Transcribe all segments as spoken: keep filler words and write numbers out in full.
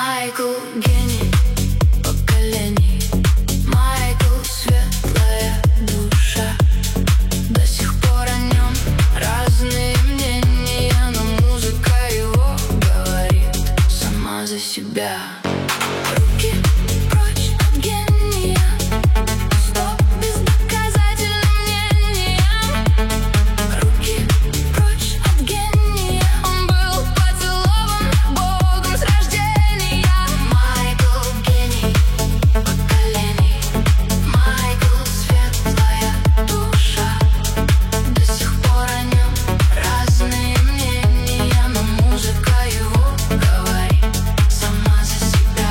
Майкл — гений поколений. Майкл — светлая душа. До сих пор о нем разные мнения, но музыка его говорит сама за себя. Руки прочь от гения, стоп бездоказательным мнениям. Руки прочь от гения, он был поцелован Богом с рождения. Майкл — гений поколений. Майкл — светлая душа. До сих пор о нем разные мнения, но музыка его говорит сама за себя.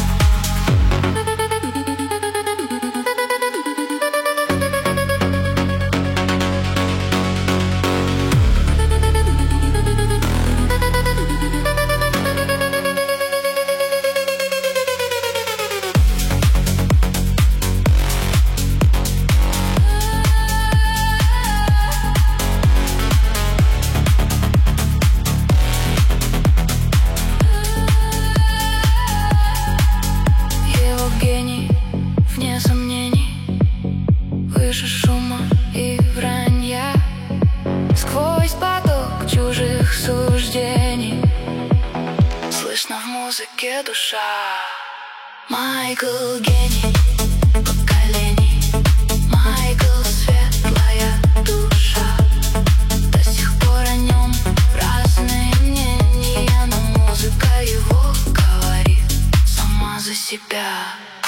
Его гений, вне сомнений, выше шума и вранья. Сквозь поток чужих суждений слышно в музыке душа. Майкл — гений поколений. Майкл — светлая душа. До сих пор о нем разные мнения, но музыка его говорит сама за себя.